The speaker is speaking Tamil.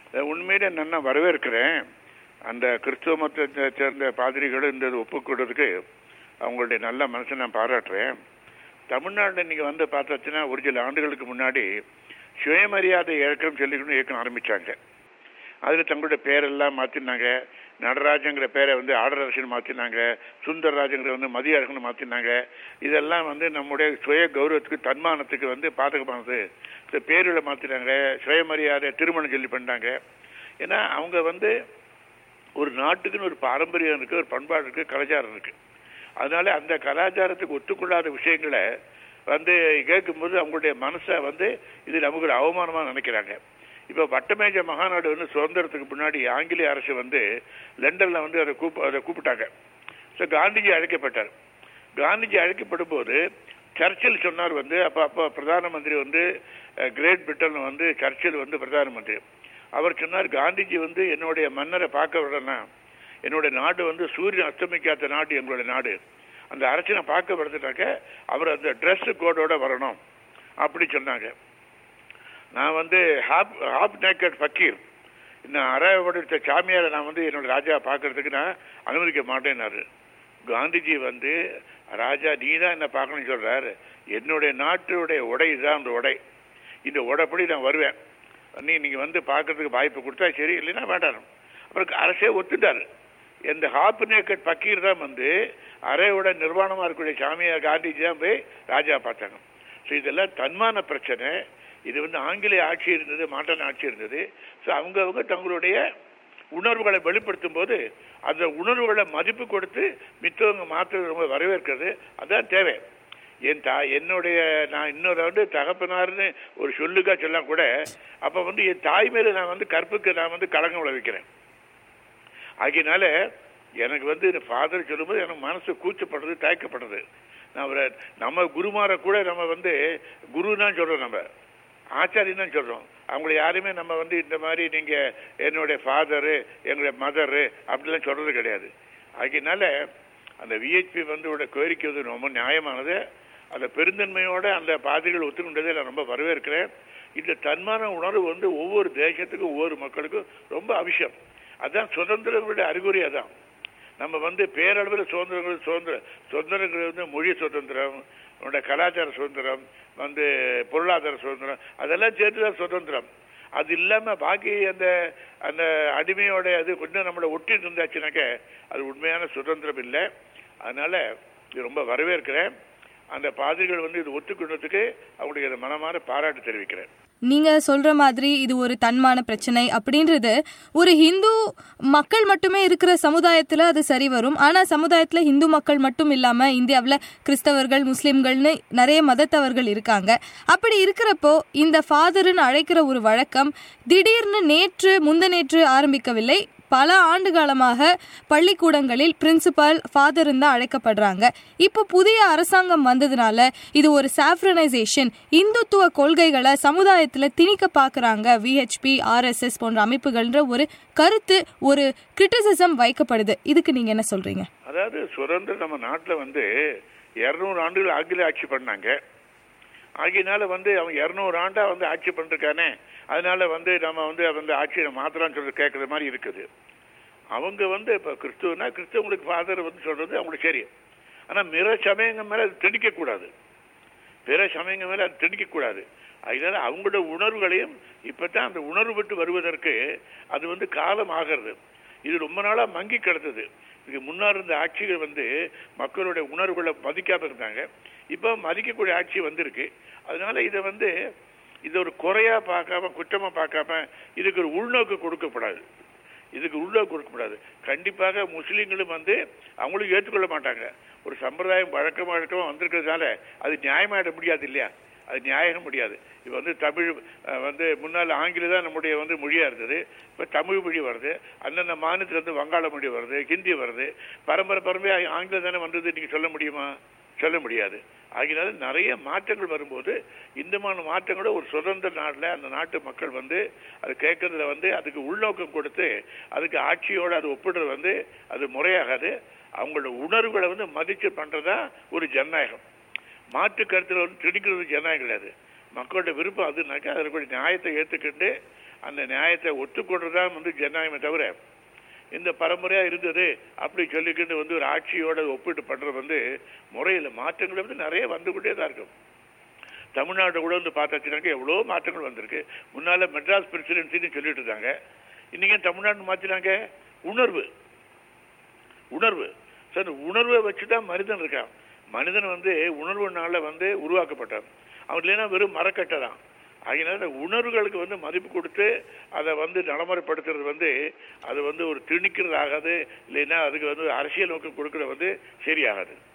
உண்மையிலே நான் வரவேற்கிறேன். அந்த கிறிஸ்துவ மதத்தை சேர்ந்த பாதிரிகளும் இந்த ஒப்புக்கொடுறதுக்கு அவங்களுடைய நல்ல மனசை நான் பாராட்டுறேன். தமிழ்நாட்டில் நீங்கள் வந்து பார்த்தாச்சுன்னா ஒரு சில ஆண்டுகளுக்கு முன்னாடி சுயமரியாதை இயக்கம் சொல்லிக்கணும் இயக்கம் ஆரம்பித்தாங்க. அதில் தங்களுடைய பேரெல்லாம் மாற்றினாங்க. நடராஜங்கிற பேரை வந்து ஆடரசன் மாற்றினாங்க, சுந்தரராஜங்கிற வந்து மதிய அரசன் மாற்றினாங்க. இதெல்லாம் வந்து நம்முடைய சுய கௌரவத்துக்கு தன்மானத்துக்கு வந்து பாதகமானது. இந்த பேர்களை மாற்றினாங்க, சுயமரியாதை திருமணம் சொல்லி பண்ணாங்க. ஏன்னா அவங்க வந்து ஒரு நாட்டுக்குன்னு ஒரு பாரம்பரியம் இருக்குது, ஒரு பண்பாடு இருக்குது, கலாச்சாரம் இருக்குது. அதனால அந்த கலாச்சாரத்துக்கு ஒத்துக்கொள்ளாத விஷயங்களை வந்து கேட்கும்போது அவங்களுடைய மனசை வந்து இது நமக்கு ஒரு அவமானமாக நினைக்கிறாங்க. இப்போ வட்டமேஜ மகாநாடு வந்து சுதந்திரத்துக்கு முன்னாடி ஆங்கிலேய அரசு வந்து லண்டனில் வந்து அதை கூப்பிட்டாங்க. ஸோ காந்திஜி அழைக்கப்பட்டார். காந்திஜி அழைக்கப்படும் போது சர்ச்சில் சொன்னார் வந்து அப்போ பிரதான மந்திரி வந்து கிரேட் பிரிட்டன் வந்து சர்ச்சில் வந்து பிரதான மந்திரி. அவர் சொன்னார், காந்திஜி வந்து என்னுடைய மன்னரை பார்க்க விடணும், என்னுடைய நாடு வந்து சூரியன் அஸ்தமிக்காத நாடு எங்களுடைய நாடு, அந்த அரசனை பார்க்க விடுறதுனாக்க அவர் அந்த ட்ரெஸ் கோடோட வரணும் அப்படி சொன்னாங்க. நான் வந்து ஹாப் நேக்கட் ஃபக்கீர், இன்னும் அரைவடுத்த சாமியாரை நான் வந்து என்னோட ராஜா பார்க்கறதுக்கு நான் அனுமதிக்க மாட்டேன்னாரு. காந்திஜி வந்து, ராஜா நீ தான் என்ன பார்க்கணும்னு சொல்றாரு, என்னுடைய நாட்டுடைய உடை தான் அந்த உடை, இந்த உடைப்படி நான் வருவேன், நீங்கள் வந்து பார்க்கறதுக்கு வாய்ப்பு கொடுத்தா சரி, இல்லைன்னா வேண்டாம். அப்புறம் அரசே ஒத்துட்டாரு. இந்த ஹாப் நேக்கட் ஃபக்கீர் தான் வந்து அரையோட நிர்வாணமாக இருக்கக்கூடிய சாமியார் காந்திஜி தான் போய் ராஜா பார்த்தாங்க. ஸோ இதெல்லாம் தன்மான பிரச்சனை. இது வந்து ஆங்கிலேய ஆட்சி இருந்தது, மாட்டான ஆட்சி இருந்தது. ஸோ அவங்கவுங்க தங்களுடைய உணர்வுகளை வெளிப்படுத்தும் போது அந்த உணர்வுகளை மதிப்பு கொடுத்து மித்தவங்க மாற்ற ரொம்ப வரவேற்கிறது. அதுதான் தேவை. என்னுடைய நான் இன்னொரு வந்து தகப்பனார்னு ஒரு சொல்லுக்கா சொல்ல கூட அப்போ வந்து என் தாய் மேலே நான் வந்து கற்புக்கு நான் வந்து களங்கம் விளைவிக்கிறேன். ஆகினால எனக்கு வந்து ஃபாதர் சொல்லும்போது எனக்கு மனசு கூச்சப்படுறது, தயக்கப்படுறது. நம்ம குருமாரை கூட நம்ம வந்து குரு தான் சொல்கிறோம், நம்ம ஆச்சாரியன் தான் சொல்கிறோம். அவங்கள யாருமே நம்ம வந்து இந்த மாதிரி நீங்கள் என்னுடைய ஃபாதரு என்னுடைய மதரு அப்படிலாம் சொல்கிறது கிடையாது. ஆகினால அந்த விஹெச்பி வந்து கோரிக்கை வந்து ரொம்ப நியாயமானது. அந்த பெருந்தன்மையோட அந்த பாதிரிகள் ஒத்துக்கொண்டதை நான் ரொம்ப வரவேற்கிறேன். இந்த தன்மான உணர்வு வந்து ஒவ்வொரு தேசத்துக்கும் ஒவ்வொரு மக்களுக்கும் ரொம்ப அவசியம். அதுதான் சுதந்திரங்களுடைய அறிகுறி. அதான் நம்ம வந்து பேரளவில் சுதந்திரங்கள் வந்து மொழி சுதந்திரம், நம்முடைய கலாச்சார சுதந்திரம், வந்து பொருளாதார சுதந்திரம், அதெல்லாம் சேர்த்து தான் சுதந்திரம். அது இல்லாமல் பாக்கி அந்த அந்த அடிமையோட அது கொஞ்சம் நம்மளை ஒட்டி இருந்தாச்சுனாக்க அது உண்மையான சுதந்திரம் இல்லை. அதனால இது ரொம்ப வரவேற்கிறேன். அந்த பாதிரிகள் வந்து இது ஒத்துக்கொண்டதுக்கு அவங்களுக்கு மனமாற பாராட்டு தெரிவிக்கிறேன். நீங்க சொல்ற மாதிரி இது ஒரு தன்மான பிரச்சனை அப்படின்றது ஒரு ஹிந்து மக்கள் மட்டுமே இருக்கிற சமுதாயத்துல அது சரி வரும். ஆனா சமுதாயத்துல ஹிந்து மக்கள் மட்டும் இல்லாம இந்தியாவில் கிறிஸ்தவர்கள், முஸ்லிம்கள்னு நிறைய மதத்தவர்கள் இருக்காங்க. அப்படி இருக்கிறப்போ இந்த ஃபாதர்னு அழைக்கிற ஒரு வழக்கம் திடீர்னு முந்தநேற்று ஆரம்பிக்கவில்லை. பல ஆண்டு காலமாக பள்ளிக்கூடங்களில் பிரின்சிபல் ஃபாதர் தான் அழைக்கப்படுறாங்க. இப்போ புதிய அரசாங்கம் வந்ததுனால இது ஒரு சாஃப்ரனைசேஷன், இந்துத்துவ கொள்கைகளை சமுதாயத்தில் திணிக்க பார்க்குறாங்க விஹெச்பி, RSS போன்ற அமைப்புகள்ன்ற ஒரு கருத்து, ஒரு கிரிட்டிசிசம் வைக்கப்படுது. இதுக்கு நீங்க என்ன சொல்றீங்க? அதாவது சுதந்திரம் நம்ம நாட்டில் வந்து 200 ஆண்டுகள் ஆங்கில ஆட்சி பண்ணாங்க. ஆகியனால வந்து அவன் 200 ஆண்டா வந்து ஆட்சி பண்ணிருக்கானே, அதனால வந்து நம்ம வந்து அந்த ஆட்சியை மாத்திரான்னு சொல்லி கேட்கற மாதிரி இருக்குது. அவங்க வந்து இப்போ கிறிஸ்துவனா கிறிஸ்தவங்களுக்கு ஃபாதர் வந்து சொல்றது அவங்களுக்கு சரி. ஆனால் பிற சமயங்கள் மேலே அது திணிக்கக்கூடாது, அதனால அவங்களோட உணர்வுகளையும் இப்போதான் அந்த உணர்வு விட்டு வருவதற்கு அது வந்து காலம் ஆகிறது. இது ரொம்ப நாளாக மங்கி கிடந்தது. இதுக்கு முன்னாடி இருந்த ஆட்சிகள் வந்து மக்களுடைய உணர்வுகளை மதிக்காம இருந்தாங்க. இப்போ மதிக்கக்கூடிய ஆட்சி வந்திருக்கு. அதனால இதை வந்து இதை ஒரு குறையா பார்க்காம, குற்றமா பார்க்காம இதுக்கு ஒரு உள்நோக்கு கொடுக்கப்படாது. கண்டிப்பாக முஸ்லீம்களும் வந்து அவங்களும் ஏற்றுக்கொள்ள மாட்டாங்க. ஒரு சம்பிரதாயம் வழக்கமாக வந்திருக்கிறதுனால அது நியாயமாயிட முடியாது இல்லையா? அது நியாயம் முடியாது. இப்போ வந்து தமிழ் வந்து முன்னால் ஆங்கிலம் தான் நம்முடைய வந்து மொழியாக இருந்தது. இப்போ தமிழ் மொழி வருது, அந்தந்த மாநிலத்திலேருந்து வங்காள மொழி வருது, ஹிந்தி வருது. பரம்பரையாக ஆங்கிலம் தானே வந்தது, நீங்கள் சொல்ல முடியுமா? சொல்ல முடியாது. ஆகினால நிறைய மாற்றங்கள் வரும்போது இந்த மாதிரி மாற்றங்களோட ஒரு சுதந்திர நாட்டில் அந்த நாட்டு மக்கள் வந்து அது கேட்கறதுல வந்து அதுக்கு உள்நோக்கம் கொடுத்து அதுக்கு ஆட்சியோடு அது ஒப்பிடுறது வந்து அது முறையாகாது. அவங்களோட உணர்வுகளை வந்து மதிச்சு பண்ணுறதா ஒரு ஜனநாயகம். மாற்று கருத்தில் வந்து திணிக்கிறது ஜனநாயகம் கிடையாது. மக்களோட விருப்பம் அதுனாக்கா அதற்குரிய நியாயத்தை ஏற்றுக்கிட்டு அந்த நியாயத்தை ஒத்துக்கொண்டுதான் ஜனநாயகமே தவிர இந்த பரம்பரையா இருந்தது அப்படி சொல்லிக்கிட்டு ஒரு ஆட்சியோட ஒப்பிட்டு பண்றது முறையில் மாற்றங்கள் நிறைய வந்துகிட்டே தான் இருக்கும். தமிழ்நாடு கூட பார்த்தாச்சுனாக்க எவ்வளோ மாற்றங்கள் வந்திருக்கு. முன்னால மெட்ராஸ் பிரசிடென்சின்னு சொல்லிட்டு இருந்தாங்க, இன்னைக்கு தமிழ்நாடு மாற்றினாங்க. உணர்வு சார், உணர்வை வச்சுதான் மனிதன் இருக்கான். மனிதன் உணர்வுனால உருவாக்கப்பட்டான். அவன் இல்லைன்னா வெறும் மரக்கட்டை தான். அதனால உணர்வுகளுக்கு மதிப்பு கொடுத்து அதை நடைமுறைப்படுத்துறது அது ஒரு திணிக்கிறது ஆகாது. இல்லைன்னா அதுக்கு அரசியல் நோக்கம் கொடுக்கறது சரியாகாது.